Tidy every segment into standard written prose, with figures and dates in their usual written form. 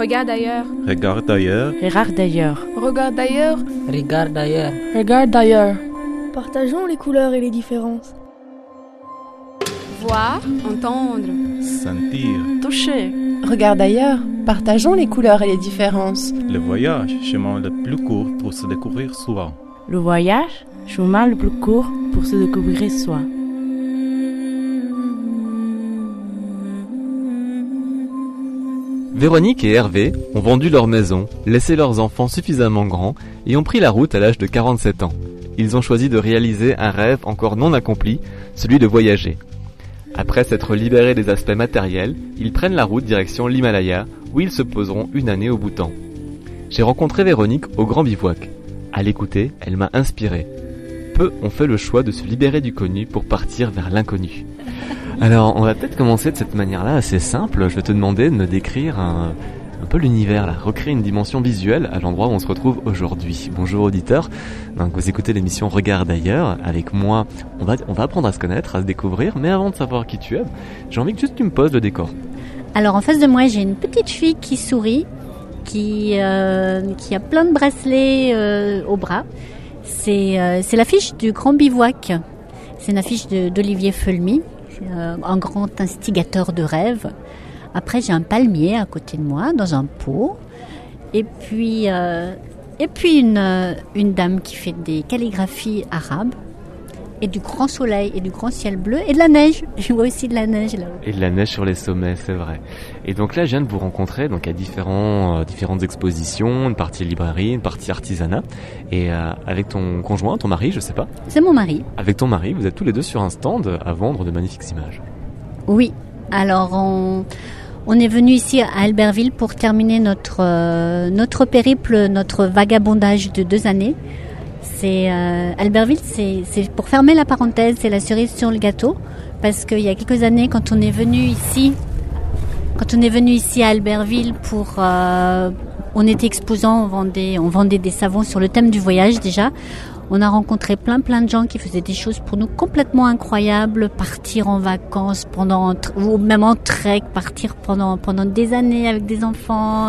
Regarde ailleurs. Regarde ailleurs. Regarde ailleurs. Regarde ailleurs. Regarde ailleurs. Regarde ailleurs. Partageons les couleurs et les différences. Voir, entendre. Sentir. Toucher. Regarde ailleurs. Partageons les couleurs et les différences. Le voyage, chemin le plus court pour se découvrir soi. Le voyage, chemin le plus court pour se découvrir soi. Véronique et Hervé ont vendu leur maison, laissé leurs enfants suffisamment grands et ont pris la route à l'âge de 47 ans. Ils ont choisi de réaliser un rêve encore non accompli, celui de voyager. Après s'être libérés des aspects matériels, ils prennent la route direction l'Himalaya, où ils se poseront une année au Bhoutan. J'ai rencontré Véronique au Grand Bivouac. À l'écouter, elle m'a inspiré. Peu ont fait le choix de se libérer du connu pour partir vers l'inconnu. Alors, on va peut-être commencer de cette manière-là, assez simple. Je vais te demander de me décrire un peu l'univers, là, recréer une dimension visuelle à l'endroit où on se retrouve aujourd'hui. Bonjour auditeurs, donc vous écoutez l'émission Regarde ailleurs. Avec moi, on va apprendre à se connaître, à se découvrir, mais avant de savoir qui tu es, j'ai envie que juste tu me poses le décor. Alors en face de moi, j'ai une petite fille qui sourit, qui a plein de bracelets au bras. C'est l'affiche du Grand Bivouac. C'est une affiche d'Olivier Feulmy, un grand instigateur de rêves. Après, j'ai un palmier à côté de moi, dans un pot. Et puis une dame qui fait des calligraphies arabes. Et du grand soleil et du grand ciel bleu. Et de la neige. Je vois aussi de la neige là-haut. Et de la neige sur les sommets, c'est vrai. Et donc là, je viens de vous rencontrer donc à différentes expositions, une partie librairie, une partie artisanat. Et avec ton conjoint, ton mari, je sais pas. C'est mon mari. Avec ton mari, vous êtes tous les deux sur un stand à vendre de magnifiques images. Oui. Alors, on est venu ici à Albertville pour terminer notre périple, notre vagabondage de 2 années. Albertville, c'est pour fermer la parenthèse, c'est la cerise sur le gâteau, parce qu'il y a quelques années, quand on est venu ici à Albertville on était exposant, on vendait des savons sur le thème du voyage déjà. On a rencontré plein de gens qui faisaient des choses pour nous complètement incroyables, partir en vacances ou même en trek, partir pendant des années avec des enfants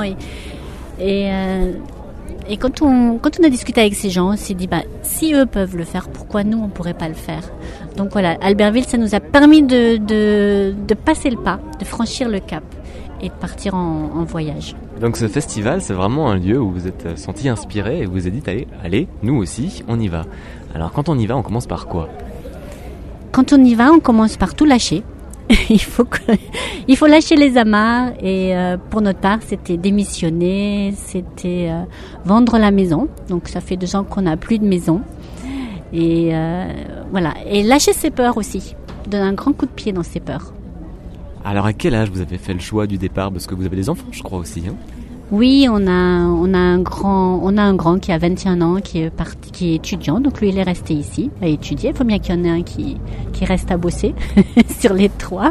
et quand on a discuté avec ces gens, on s'est dit si eux peuvent le faire, pourquoi nous on pourrait pas le faire? Donc voilà, Albertville, ça nous a permis de passer le pas, de franchir le cap et de partir en voyage. Donc ce festival, c'est vraiment un lieu où vous êtes senti inspiré et vous vous êtes dit allez, nous aussi, on y va. Alors quand on y va, on commence par quoi? Quand on y va, on commence par tout lâcher. Il faut lâcher les amarres et pour notre part, c'était démissionner, c'était vendre la maison. Donc ça fait 2 ans qu'on n'a plus de maison. Et voilà. Et lâcher ses peurs aussi. Donner un grand coup de pied dans ses peurs. Alors à quel âge vous avez fait le choix du départ? Parce que vous avez des enfants, je crois aussi. Hein? Oui, on a un grand qui a 21 ans, qui est étudiant. Donc lui, il est resté ici à étudier. Il faut bien qu'il y en ait un qui reste à bosser sur les 3.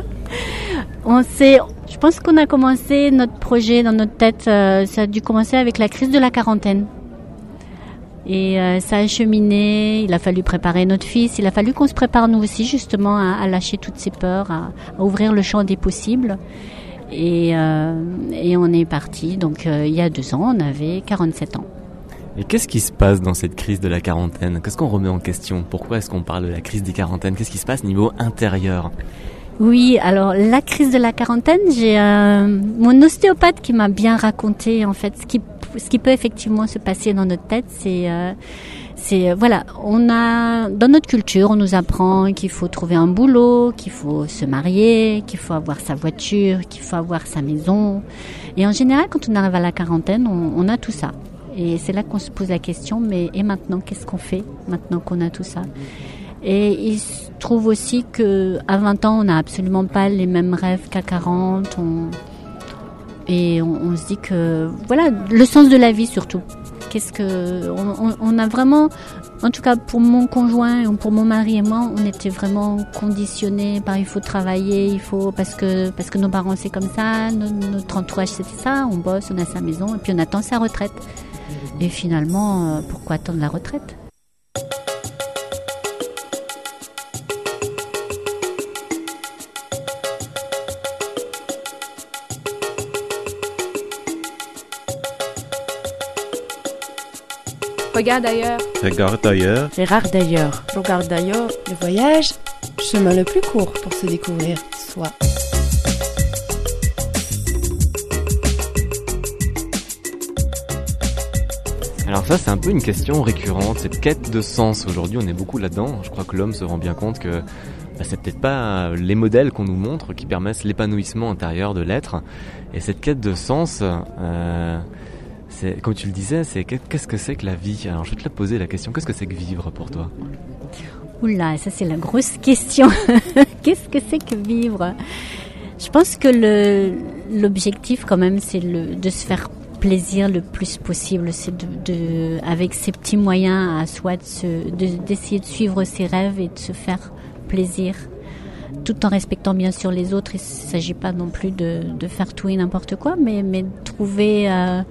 Je pense qu'on a commencé notre projet dans notre tête. Ça a dû commencer avec la crise de la quarantaine. Et ça a cheminé. Il a fallu préparer notre fils. Il a fallu qu'on se prépare nous aussi justement à lâcher toutes ces peurs, à ouvrir le champ des possibles. Et on est parti. Donc il y a 2 ans, on avait 47 ans. Et qu'est-ce qui se passe dans cette crise de la quarantaine? Qu'est-ce qu'on remet en question? Pourquoi est-ce qu'on parle de la crise des quarantaines? Qu'est-ce qui se passe niveau intérieur? Oui, alors la crise de la quarantaine, j'ai mon ostéopathe qui m'a bien raconté en fait ce qui peut effectivement se passer dans notre tête. Voilà, dans notre culture, on nous apprend qu'il faut trouver un boulot, qu'il faut se marier, qu'il faut avoir sa voiture, qu'il faut avoir sa maison. Et en général, quand on arrive à la quarantaine, on a tout ça. Et c'est là qu'on se pose la question, mais et maintenant, qu'est-ce qu'on fait maintenant qu'on a tout ça? Et il se trouve aussi qu'à 20 ans, on n'a absolument pas les mêmes rêves qu'à 40. Et on se dit que, voilà, le sens de la vie surtout. On a vraiment, en tout cas pour mon conjoint ou pour mon mari et moi, on était vraiment conditionnés par il faut travailler, parce que nos parents c'est comme ça, notre entourage c'était ça, on bosse, on a sa maison et puis on attend sa retraite. Et finalement, pourquoi attendre la retraite ? Regarde ailleurs. Regarde ailleurs. Regarde d'ailleurs. Regarde d'ailleurs. Le voyage, chemin le plus court pour se découvrir soi. Alors ça, c'est un peu une question récurrente, cette quête de sens. Aujourd'hui, on est beaucoup là-dedans. Je crois que l'homme se rend bien compte que c'est peut-être pas les modèles qu'on nous montre qui permettent l'épanouissement intérieur de l'être. Et cette quête de sens, c'est, comme tu le disais, c'est qu'est-ce que c'est que la vie? Alors je vais te la poser la question, qu'est-ce que c'est que vivre pour toi? Oula, ça c'est la grosse question. Qu'est-ce que c'est que vivre? Je pense que l'objectif quand même, c'est de se faire plaisir le plus possible, c'est avec ses petits moyens à soi d'essayer de suivre ses rêves et de se faire plaisir, tout en respectant bien sûr les autres. Il ne s'agit pas non plus de faire tout et n'importe quoi, mais de trouver,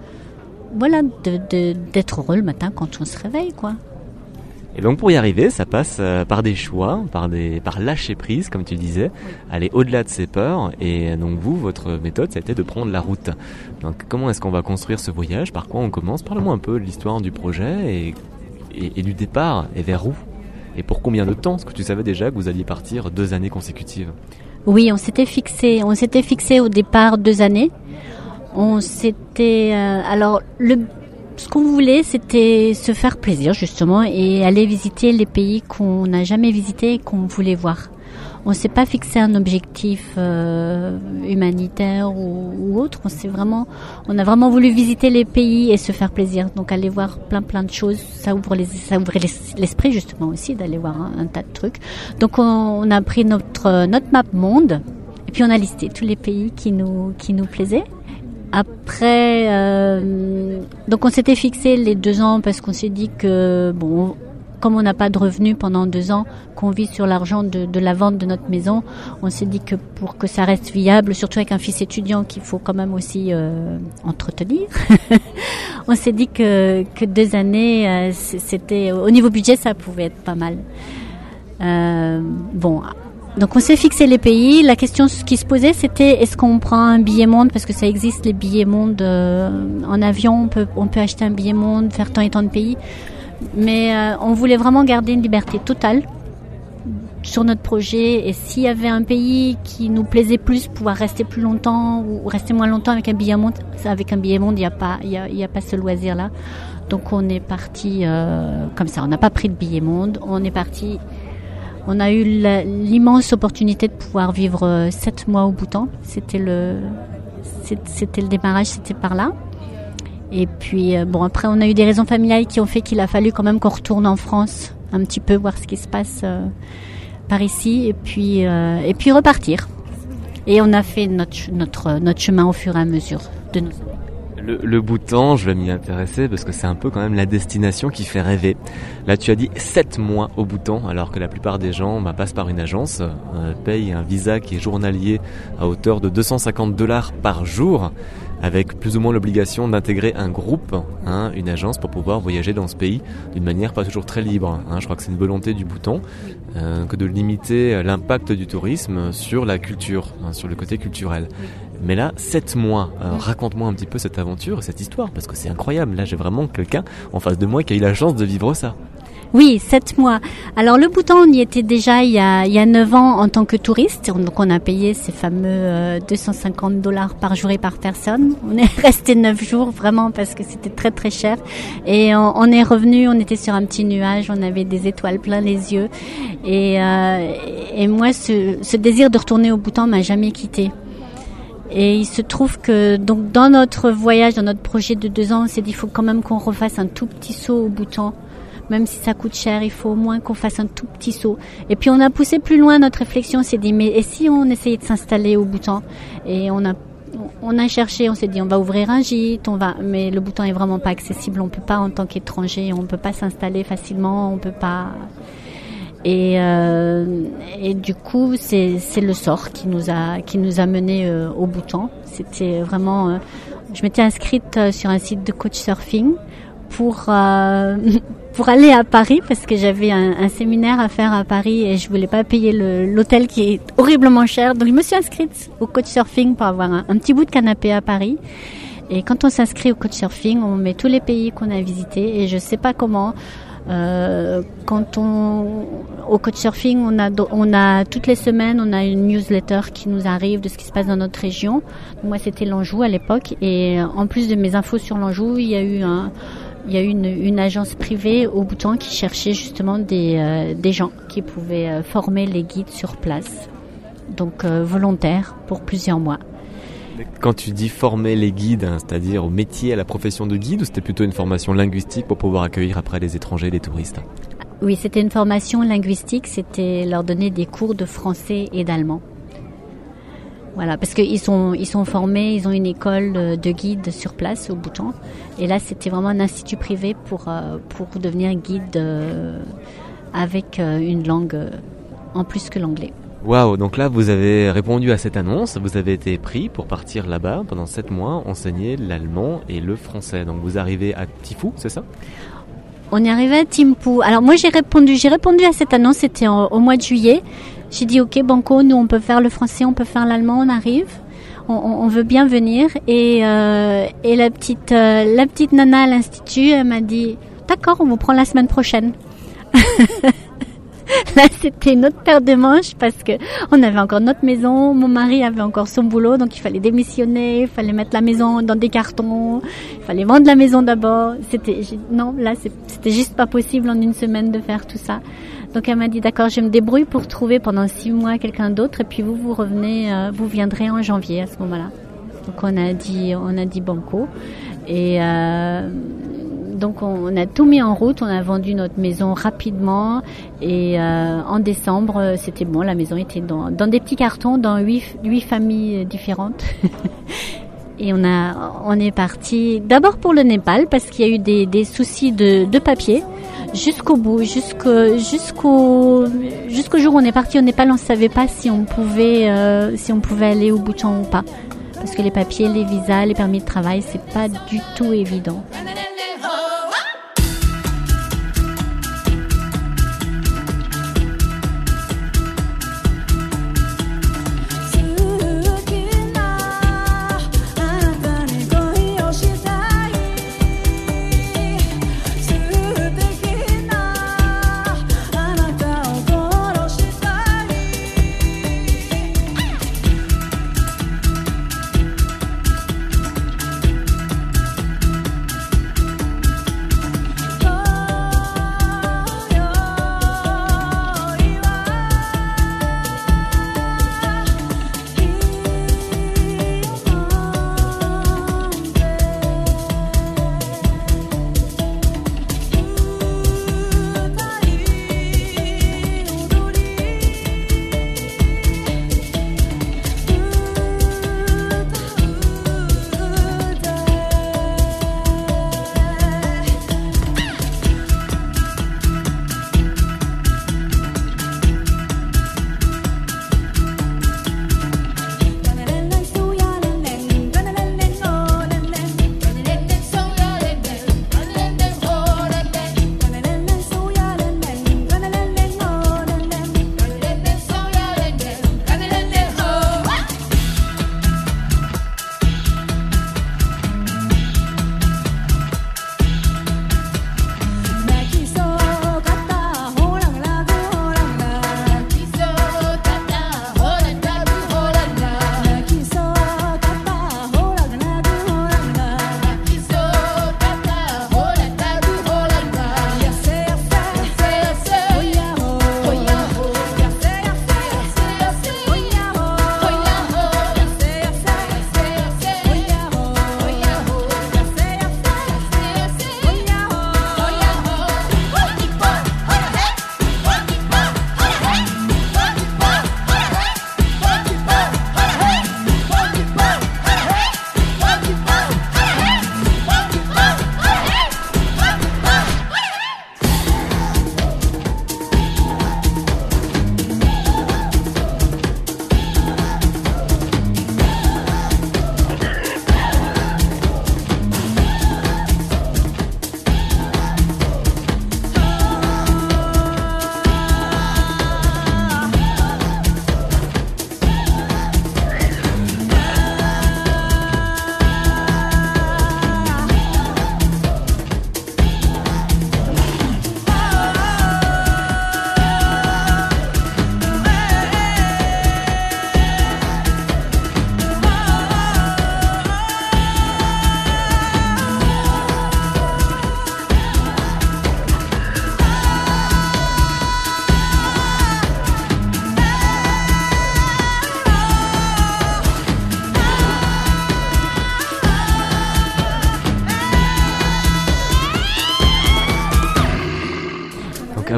d'être heureux le matin quand on se réveille, quoi. Et donc pour y arriver, ça passe par des choix, par lâcher prise, comme tu disais, aller au-delà de ses peurs. Et donc vous, votre méthode, ça a été de prendre la route. Donc comment est-ce qu'on va construire ce voyage? Par quoi on commence? Parle-moi un peu de l'histoire du projet et du départ, et vers où? Et pour combien de temps? Est-ce que tu savais déjà que vous alliez partir 2 années consécutives? Oui, on s'était fixé au départ 2 années. Ce qu'on voulait, c'était se faire plaisir justement et aller visiter les pays qu'on n'a jamais visités et qu'on voulait voir. On ne s'est pas fixé un objectif humanitaire ou autre. On a vraiment voulu visiter les pays et se faire plaisir. Donc aller voir plein de choses, ça ouvre l'esprit justement aussi d'aller voir un tas de trucs. Donc on a pris notre map monde et puis on a listé tous les pays qui nous plaisaient. Après, donc on s'était fixé les 2 ans parce qu'on s'est dit que comme on n'a pas de revenus pendant 2 ans, qu'on vit sur l'argent de la vente de notre maison, on s'est dit que pour que ça reste viable, surtout avec un fils étudiant qu'il faut quand même aussi entretenir, on s'est dit que 2 années, c'était au niveau budget, ça pouvait être pas mal. Donc on s'est fixé les pays. La question qui se posait, c'était est-ce qu'on prend un billet monde, parce que ça existe les billets monde en avion, on peut acheter un billet monde, faire tant et tant de pays. Mais on voulait vraiment garder une liberté totale sur notre projet. Et s'il y avait un pays qui nous plaisait plus, pouvoir rester plus longtemps ou rester moins longtemps avec un billet monde, il n'y a pas ce loisir-là. Donc on est parti comme ça. On n'a pas pris de billet monde. On est parti. On a eu l'immense opportunité de pouvoir vivre 7 mois au Bhoutan. C'était le démarrage, c'était par là. Et puis après on a eu des raisons familiales qui ont fait qu'il a fallu quand même qu'on retourne en France un petit peu, voir ce qui se passe par ici et puis repartir. Et on a fait notre chemin au fur et à mesure de nos années. Le Bhoutan, je vais m'y intéresser parce que c'est un peu quand même la destination qui fait rêver. Là, tu as dit 7 mois au Bhoutan, alors que la plupart des gens passent par une agence, payent un visa qui est journalier à hauteur de $250 par jour, avec plus ou moins l'obligation d'intégrer un groupe, une agence, pour pouvoir voyager dans ce pays d'une manière pas toujours très libre. Je crois que c'est une volonté du Bhoutan que de limiter l'impact du tourisme sur la culture, sur le côté culturel. Mais là, 7 mois, raconte-moi un petit peu cette aventure et cette histoire, parce que c'est incroyable. Là, j'ai vraiment quelqu'un en face de moi qui a eu la chance de vivre ça. Oui, 7 mois. Alors le Bhoutan, on y était déjà il y a 9 ans en tant que touriste. Donc on a payé ces fameux $250 par jour et par personne. On est resté 9 jours vraiment parce que c'était très très cher. Et on est revenu, on était sur un petit nuage, on avait des étoiles plein les yeux. Et moi, ce désir de retourner au Bhoutan m'a jamais quitté. Et il se trouve que donc dans notre voyage, dans notre projet de 2 ans, on s'est dit il faut quand même qu'on refasse un tout petit saut au Bhoutan. Même si ça coûte cher, il faut au moins qu'on fasse un tout petit saut. Et puis on a poussé plus loin notre réflexion, on s'est dit mais et si on essayait de s'installer au Bhoutan? Et on a cherché, on s'est dit on va ouvrir un gîte, mais le Bhoutan est vraiment pas accessible, on peut pas en tant qu'étranger, on peut pas s'installer facilement, on peut pas. Et du coup c'est le sort qui nous a menés au Bhoutan. C'était vraiment je m'étais inscrite sur un site de couchsurfing pour aller à Paris parce que j'avais un séminaire à faire à Paris et je voulais pas payer l'hôtel qui est horriblement cher. Donc je me suis inscrite au couchsurfing pour avoir un petit bout de canapé à Paris. Et quand on s'inscrit au Couchsurfing, on met tous les pays qu'on a visités et je sais pas comment. Au Couchsurfing, on a toutes les semaines, on a une newsletter qui nous arrive de ce qui se passe dans notre région. Moi, c'était l'Anjou à l'époque, et en plus de mes infos sur l'Anjou, il y a eu une agence privée au Bhoutan qui cherchait justement des gens qui pouvaient former les guides sur place, donc volontaires pour plusieurs mois. Quand tu dis former les guides, c'est-à-dire au métier, à la profession de guide, ou c'était plutôt une formation linguistique pour pouvoir accueillir après les étrangers, les touristes? Oui, c'était une formation linguistique, c'était leur donner des cours de français et d'allemand. Voilà, parce qu'ils sont formés, ils ont une école de guide sur place au Bhoutan. Et là, c'était vraiment un institut privé pour devenir guide avec une langue en plus que l'anglais. Waouh, donc là vous avez répondu à cette annonce, vous avez été pris pour partir là-bas pendant 7 mois, enseigner l'allemand et le français. Donc vous arrivez à Thimphu, c'est ça? On est arrivé à Thimphu. Alors moi j'ai répondu à cette annonce, c'était au mois de juillet. J'ai dit ok Banco, nous on peut faire le français, on peut faire l'allemand, on arrive. On veut bien venir. Et la petite nana à l'institut, elle m'a dit d'accord, on vous prend la semaine prochaine. Là, c'était une autre paire de manches parce que on avait encore notre maison, mon mari avait encore son boulot, donc il fallait démissionner, il fallait mettre la maison dans des cartons, il fallait vendre la maison d'abord. C'était juste pas possible en une semaine de faire tout ça. Donc elle m'a dit d'accord, je me débrouille pour trouver pendant 6 mois quelqu'un d'autre et puis vous revenez, vous viendrez en janvier à ce moment-là. Donc on a dit banco et donc on a tout mis en route, on a vendu notre maison rapidement et en décembre c'était bon, la maison était dans des petits cartons dans 8 familles différentes. Et on est parti d'abord pour le Népal parce qu'il y a eu des soucis de papier jusqu'au bout, jusqu'au jour où on est parti au Népal, on ne savait pas si on pouvait aller au Bhoutan ou pas parce que les papiers, les visas, les permis de travail, c'est pas du tout évident.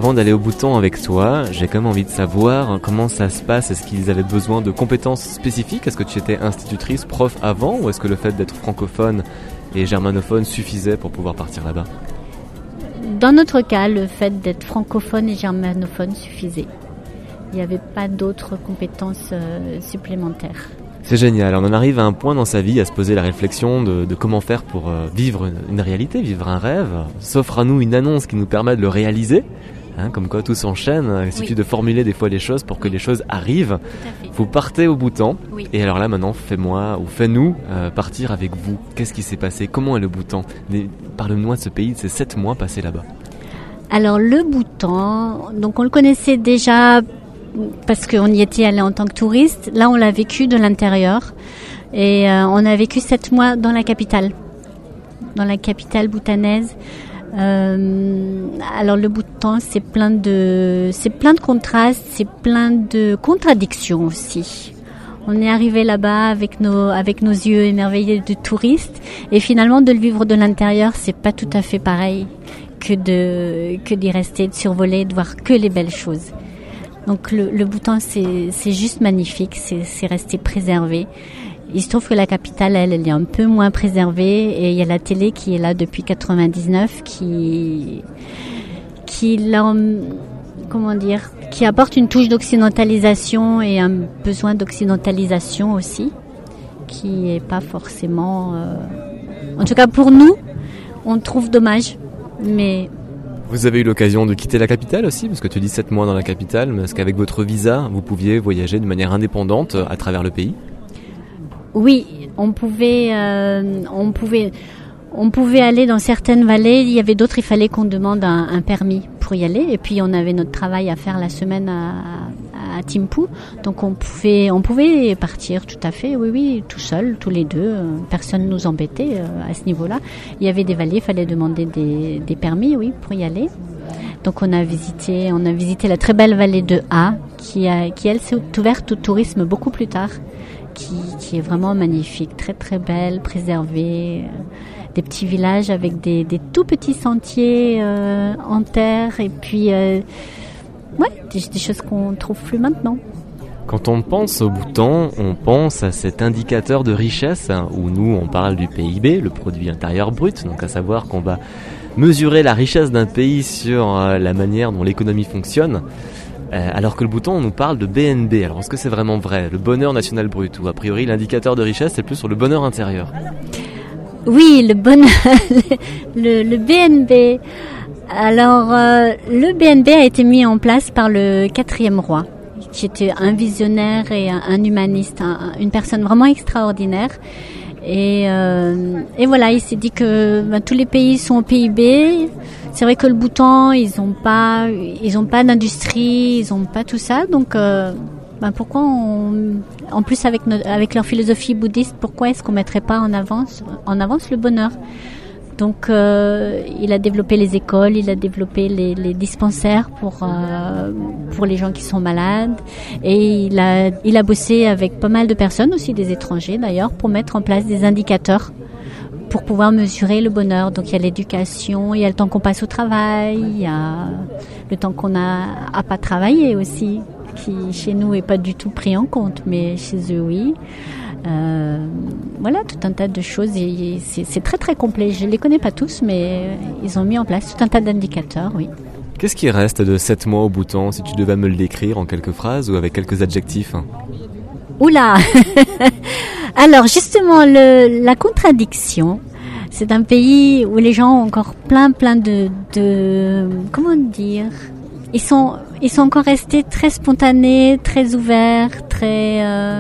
avant d'aller au Bhoutan avec toi, j'ai quand même envie de savoir comment ça se passe. Est-ce qu'ils avaient besoin de compétences spécifiques? Est-ce que tu étais institutrice, prof avant? Ou est-ce que le fait d'être francophone et germanophone suffisait pour pouvoir partir là-bas? Dans notre cas, le fait d'être francophone et germanophone suffisait. Il n'y avait pas d'autres compétences supplémentaires. C'est génial, on en arrive à un point dans sa vie à se poser la réflexion de comment faire pour vivre une réalité, vivre un rêve. S'offre à nous une annonce qui nous permet de le réaliser, comme quoi tout s'enchaîne, il suffit de formuler des fois les choses pour que les choses arrivent. Vous partez au Bhoutan, et alors là maintenant fais-nous partir avec vous. Qu'est-ce qui s'est passé? Comment est le Bhoutan? Parle-moi de ce pays, de ces 7 mois passés là-bas. Alors le Bhoutan, donc on le connaissait déjà parce qu'on y était allé en tant que touriste. Là, on l'a vécu de l'intérieur. Et on a vécu 7 mois dans la capitale bhoutanaise. Alors le Bhoutan, c'est plein de contrastes, c'est plein de contradictions aussi. On est arrivé là-bas avec nos yeux émerveillés de touristes. Et finalement, de le vivre de l'intérieur, c'est pas tout à fait pareil que d'y rester, de survoler, de voir que les belles choses. Donc le Bhoutan, c'est juste magnifique, c'est resté préservé. Il se trouve que la capitale, elle est un peu moins préservée, et il y a la télé qui est là depuis 99 qui apporte une touche d'occidentalisation et un besoin d'occidentalisation aussi, qui est pas forcément, en tout cas pour nous, on trouve dommage, mais... Vous avez eu l'occasion de quitter la capitale aussi, parce que tu dis 7 mois dans la capitale, mais est-ce qu'avec votre visa, vous pouviez voyager de manière indépendante à travers le pays? Oui, on pouvait aller dans certaines vallées. Il y avait d'autres, il fallait qu'on demande un permis pour y aller. Et puis on avait notre travail à faire la semaine à Thimphu, donc on pouvait partir tout à fait. Oui, tout seul, tous les deux. Personne nous embêtait à ce niveau-là. Il y avait des vallées, il fallait demander des permis, oui, pour y aller. Donc on a visité la très belle vallée de Ha, qui elle s'est ouverte au tourisme beaucoup plus tard. Qui est vraiment magnifique, très très belle, préservée, des petits villages avec des tout petits sentiers en terre, et puis des choses qu'on trouve plus maintenant. Quand on pense au Bhoutan, on pense à cet indicateur de richesse, où nous on parle du PIB, le produit intérieur brut, donc à savoir qu'on va mesurer la richesse d'un pays sur la manière dont l'économie fonctionne. Alors que le Bhoutan, on nous parle de BNB. Alors est-ce que c'est vraiment vrai, le bonheur national brut, ou a priori l'indicateur de richesse c'est plus sur le bonheur intérieur? Oui, le bonheur, le BNB. Alors le BNB a été mis en place par le 4e roi, qui était un visionnaire et un humaniste, une personne vraiment extraordinaire. Et voilà, il s'est dit que tous les pays sont au PIB. C'est vrai que le Bhoutan, ils ont pas d'industrie, ils ont pas tout ça. Donc, pourquoi en plus avec leur philosophie bouddhiste, pourquoi est-ce qu'on mettrait pas en avance le bonheur? Donc, il a développé les écoles, il a développé les dispensaires pour les gens qui sont malades, et il a bossé avec pas mal de personnes, aussi des étrangers d'ailleurs, pour mettre en place des indicateurs pour pouvoir mesurer le bonheur. Donc il y a l'éducation, il y a le temps qu'on passe au travail, il y a le temps qu'on a à pas travailler aussi, qui chez nous est pas du tout pris en compte, mais chez eux oui. Voilà, tout un tas de choses, et c'est très très complet. Je les connais pas tous, mais ils ont mis en place tout un tas d'indicateurs, oui. Qu'est-ce qui reste de 7 mois au Bhoutan, si tu devais me le décrire en quelques phrases ou avec quelques adjectifs? Oula. Alors justement, la contradiction, c'est un pays où les gens ont encore plein de comment dire, ils sont encore restés très spontanés, très ouverts, très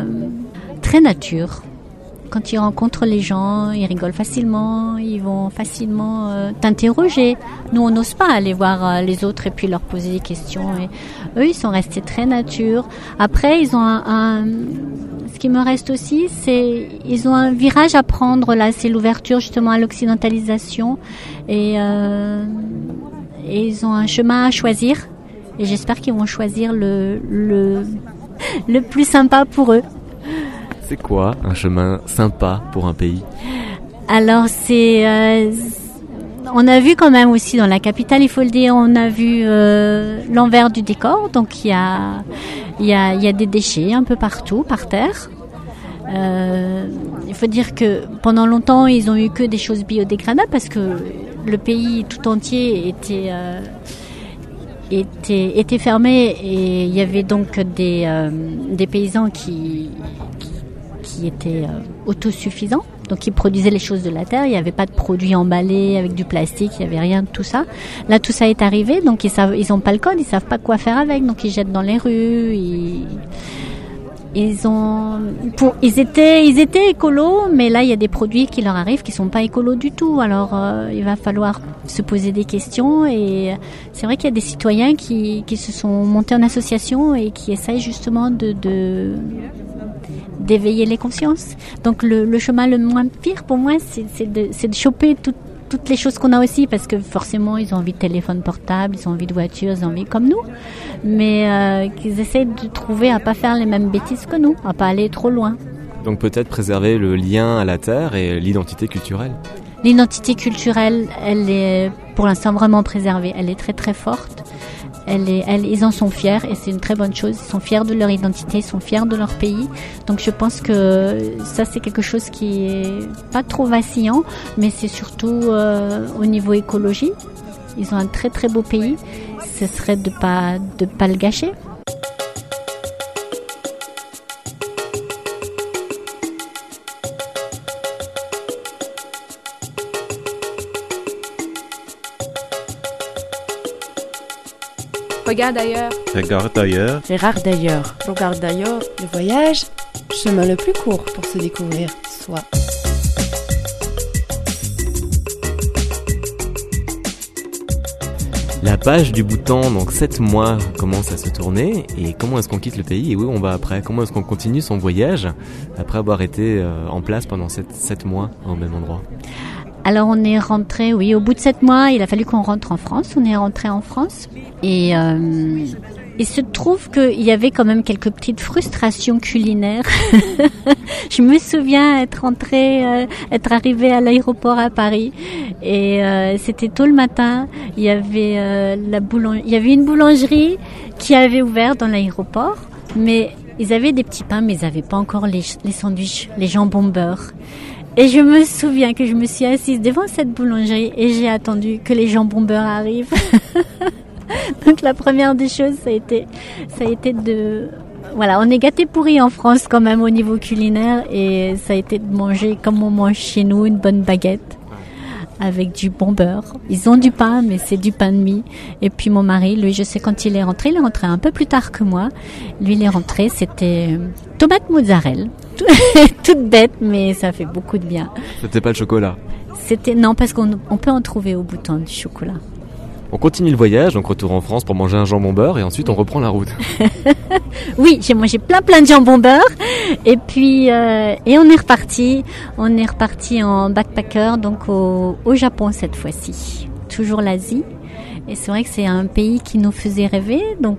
nature. Quand ils rencontrent les gens, ils rigolent facilement, ils vont facilement t'interroger. Nous, on n'ose pas aller voir les autres et puis leur poser des questions. Et eux, ils sont restés très nature. Après, ils ont ce qui me reste aussi, c'est ils ont un virage à prendre là. C'est l'ouverture justement à l'occidentalisation, et ils ont un chemin à choisir. Et j'espère qu'ils vont choisir le plus sympa pour eux. C'est quoi un chemin sympa pour un pays? Alors on a vu quand même aussi dans la capitale, il faut le dire, on a vu l'envers du décor. Donc il y a des déchets un peu partout par terre. Il faut dire que pendant longtemps ils ont eu que des choses biodégradables parce que le pays tout entier était fermé et il y avait donc des paysans qui étaient autosuffisants. Donc ils produisaient les choses de la terre, il n'y avait pas de produits emballés avec du plastique, il n'y avait rien de tout ça. Là tout ça est arrivé, donc ils n'ont pas le code, ils savent pas quoi faire avec, donc ils jettent dans les rues. Ils étaient écolos, mais là il y a des produits qui leur arrivent qui sont pas écolos du tout. Alors il va falloir se poser des questions et c'est vrai qu'il y a des citoyens qui se sont montés en association et qui essayent justement d'éveiller les consciences. Donc le chemin le moins pire pour moi, c'est de choper toutes les choses qu'on a aussi, parce que forcément ils ont envie de téléphone portable, ils ont envie de voiture, ils ont envie comme nous, mais qu'ils essaient de trouver à pas faire les mêmes bêtises que nous, à pas aller trop loin. Donc peut-être préserver le lien à la terre et l'identité culturelle. L'identité culturelle, elle est pour l'instant vraiment préservée, elle est très très forte. Ils en sont fiers et c'est une très bonne chose. Ils sont fiers de leur identité, ils sont fiers de leur pays. Donc je pense que ça c'est quelque chose qui est pas trop vacillant, mais c'est surtout au niveau écologie. Ils ont un très très beau pays. Ce serait de pas le gâcher. Regarde ailleurs. Regarde ailleurs. Regarde d'ailleurs. Regarde d'ailleurs. Le voyage, chemin le plus court pour se découvrir soi. La page du Bhoutan, donc 7 mois, commence à se tourner. Et comment est-ce qu'on quitte le pays et où on va après? Comment est-ce qu'on continue son voyage après avoir été en place pendant 7 mois au même endroit? Alors on est rentré, oui, au bout de 7 mois, il a fallu qu'on rentre en France. On est rentré en France et il se trouve qu'il y avait quand même quelques petites frustrations culinaires. Je me souviens être arrivée à l'aéroport à Paris et c'était tôt le matin. Il y avait une boulangerie qui avait ouvert dans l'aéroport, mais ils avaient des petits pains, mais ils n'avaient pas encore les sandwichs, les jambons beurre. Et je me souviens que je me suis assise devant cette boulangerie et j'ai attendu que les jambons beurre arrivent. Donc la première des choses, ça a été voilà, on est gâtés pourris en France quand même au niveau culinaire et ça a été de manger comme on mange chez nous, une bonne baguette avec du bon beurre. Ils ont du pain, mais c'est du pain de mie. Et puis mon mari, lui, je sais quand il est rentré un peu plus tard que moi. Lui, il est rentré, c'était tomate mozzarella. Toute bête, mais ça fait beaucoup de bien. C'était pas le chocolat? Non, parce qu'on peut en trouver au Bhoutan du chocolat. On continue le voyage, donc retour en France pour manger un jambon beurre et ensuite on reprend la route. Oui, j'ai mangé plein de jambon beurre et puis et on est reparti en backpacker, donc au Japon cette fois-ci. Toujours l'Asie. Et c'est vrai que c'est un pays qui nous faisait rêver, donc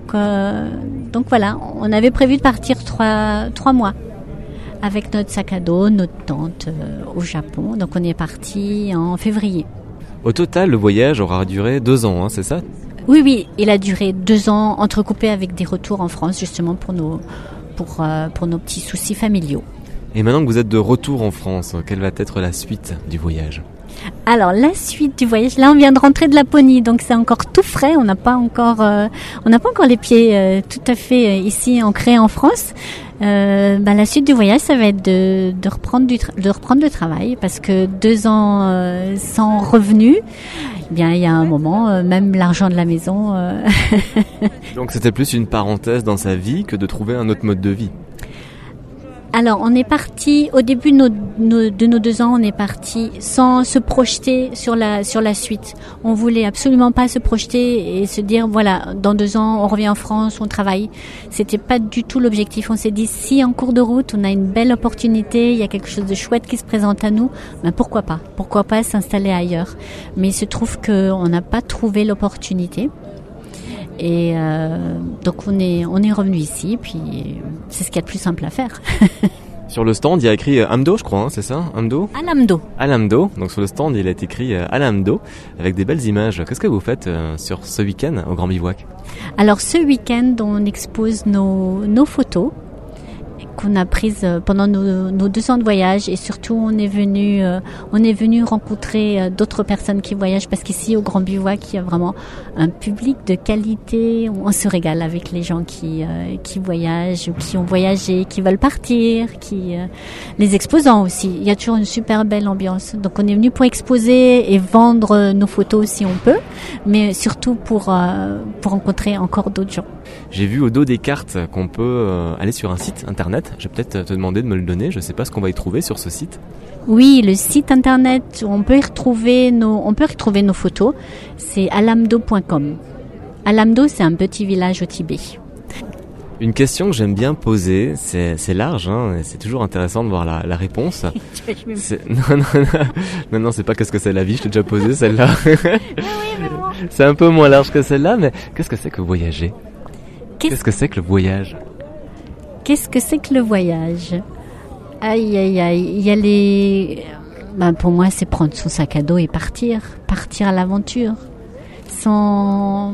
voilà, on avait prévu de partir 3 mois. Avec notre sac à dos, notre tente au Japon. Donc on est parti en février. Au total, le voyage aura duré 2 ans, hein, c'est ça? Oui, il a duré 2 ans, entrecoupés avec des retours en France, justement pour nos petits soucis familiaux. Et maintenant que vous êtes de retour en France, quelle va être la suite du voyage? Alors la suite du voyage, là on vient de rentrer de Laponie, donc c'est encore tout frais, on n'a pas encore les pieds tout à fait ici ancrés en France. La suite du voyage, ça va être de reprendre le travail, parce que 2 ans sans revenus, eh bien il y a un moment, même l'argent de la maison. Donc c'était plus une parenthèse dans sa vie que de trouver un autre mode de vie. Alors, on est parti, au début de nos 2 ans, on est parti sans se projeter sur la suite. On voulait absolument pas se projeter et se dire, voilà, dans 2 ans, on revient en France, on travaille. C'était pas du tout l'objectif. On s'est dit, si en cours de route, on a une belle opportunité, il y a quelque chose de chouette qui se présente à nous, ben pourquoi pas? Pourquoi pas s'installer ailleurs? Mais il se trouve qu'on n'a pas trouvé l'opportunité. Et donc on est revenu ici, puis c'est ce qu'il y a de plus simple à faire. Sur le stand, il y a écrit Amdo, je crois, hein, c'est ça, Amdo? Alamdo. Alamdo. Donc sur le stand, il a été écrit Alamdo avec des belles images. Qu'est-ce que vous faites sur ce week-end au Grand Bivouac? Alors ce week-end, on expose nos photos qu'on a prises pendant nos 2 ans de voyage, et surtout on est venu rencontrer d'autres personnes qui voyagent, parce qu'ici au Grand Bivouac il y a vraiment un public de qualité. On se régale avec les gens qui voyagent ou qui ont voyagé, qui veulent partir, les exposants aussi. Il y a toujours une super belle ambiance. Donc on est venu pour exposer et vendre nos photos si on peut, mais surtout pour rencontrer encore d'autres gens. J'ai vu au dos des cartes qu'on peut aller sur un site internet. Je vais peut-être te demander de me le donner. Je ne sais pas ce qu'on va y trouver sur ce site. Oui, le site internet où on peut y retrouver nos photos, c'est alamdo.com. Alamdo, c'est un petit village au Tibet. Une question que j'aime bien poser, c'est large, hein, et c'est toujours intéressant de voir la réponse. Non, c'est pas qu'est-ce que c'est la vie, je t'ai déjà posé celle-là. C'est un peu moins large que celle-là, mais qu'est-ce que c'est que voyager? Qu'est-ce que c'est que le voyage? Qu'est-ce que c'est que le voyage? Aïe, aïe, aïe. Il y a les... pour moi, c'est prendre son sac à dos et partir à l'aventure. Sans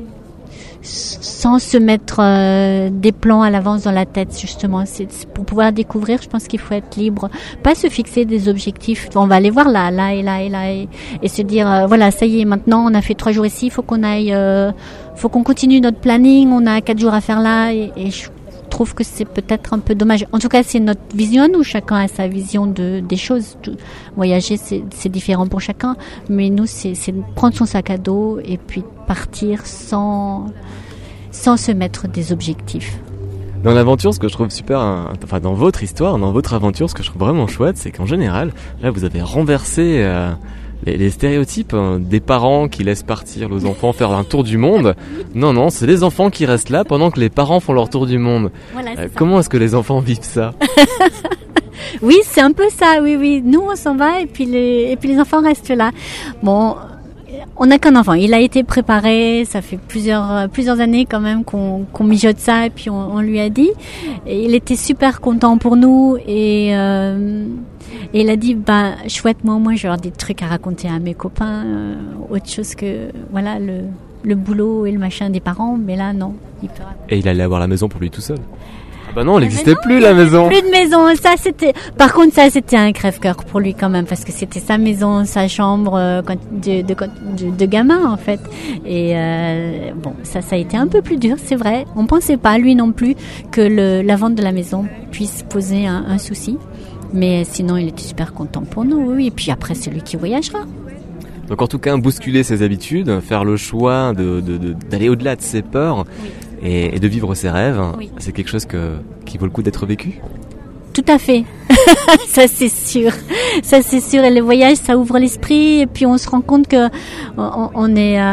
se mettre des plans à l'avance dans la tête, justement. C'est pour pouvoir découvrir, je pense qu'il faut être libre. Pas se fixer des objectifs. On va aller voir là et se dire, voilà, ça y est, maintenant, on a fait 3 jours ici, il faut qu'on aille... faut qu'on continue notre planning, on a 4 jours à faire là, et je trouve que c'est peut-être un peu dommage. En tout cas, c'est notre vision, où chacun a sa vision des choses. Voyager, c'est différent pour chacun, mais nous, c'est prendre son sac à dos et puis partir sans se mettre des objectifs. Dans l'aventure, ce que je trouve super, dans votre histoire, dans votre aventure, ce que je trouve vraiment chouette, c'est qu'en général, là, vous avez renversé les stéréotypes des parents qui laissent partir leurs enfants faire un tour du monde. Non, c'est les enfants qui restent là pendant que les parents font leur tour du monde. Voilà, comment est-ce que les enfants vivent ça? Oui, c'est un peu ça, oui. Nous, on s'en va et puis les enfants restent là. Bon, on n'a qu'un enfant. Il a été préparé, ça fait plusieurs années quand même qu'on mijote ça, et puis on lui a dit. Et il était super content pour nous, et il a dit, chouette, moi au moins je vais avoir des trucs à raconter à mes copains, autre chose que voilà le boulot et le machin des parents, mais là non. Et il allait avoir la maison pour lui tout seul. Non, elle n'existait plus, la maison. Plus de maison. Par contre, c'était un crève-cœur pour lui quand même, parce que c'était sa maison, sa chambre de gamin en fait. Et ça a été un peu plus dur, c'est vrai. On pensait pas, lui non plus, que la vente de la maison puisse poser un souci. Mais sinon, il était super content pour nous, oui. Et puis après, c'est lui qui voyagera. Donc en tout cas, bousculer ses habitudes, faire le choix d'aller au-delà de ses peurs, oui, et de vivre ses rêves, oui, c'est quelque chose qui vaut le coup d'être vécu. Tout à fait. Ça c'est sûr. Et le voyage, ça ouvre l'esprit, et puis on se rend compte que on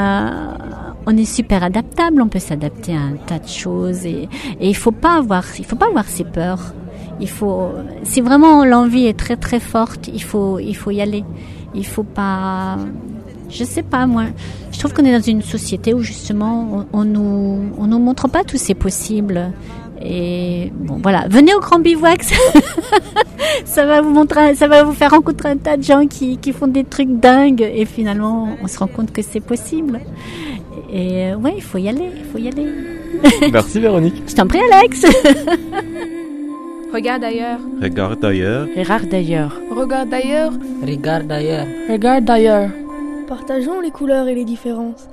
est super adaptable. On peut s'adapter à un tas de choses, et il faut pas avoir ses peurs. Si vraiment l'envie est très très forte, il faut y aller. Il faut pas, je sais pas, moi, je trouve qu'on est dans une société où justement on nous montre pas tous ces possibles. Et bon, voilà, venez au Grand Bivouac, ça va vous faire rencontrer un tas de gens qui font des trucs dingues, et finalement on se rend compte que c'est possible. Et ouais, il faut y aller. Merci Véronique. Je t'en prie Alex. Regarde ailleurs. Regarde ailleurs. Regarde ailleurs. Regarde ailleurs. Regarde ailleurs. Regarde ailleurs. Partageons les couleurs et les différences.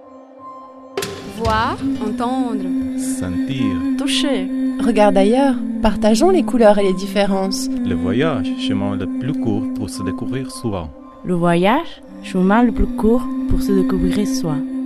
Voir, entendre. Sentir. Toucher. Regarde ailleurs. Partageons les couleurs et les différences. Le voyage, chemin le plus court pour se découvrir soi. Le voyage, chemin le plus court pour se découvrir soi.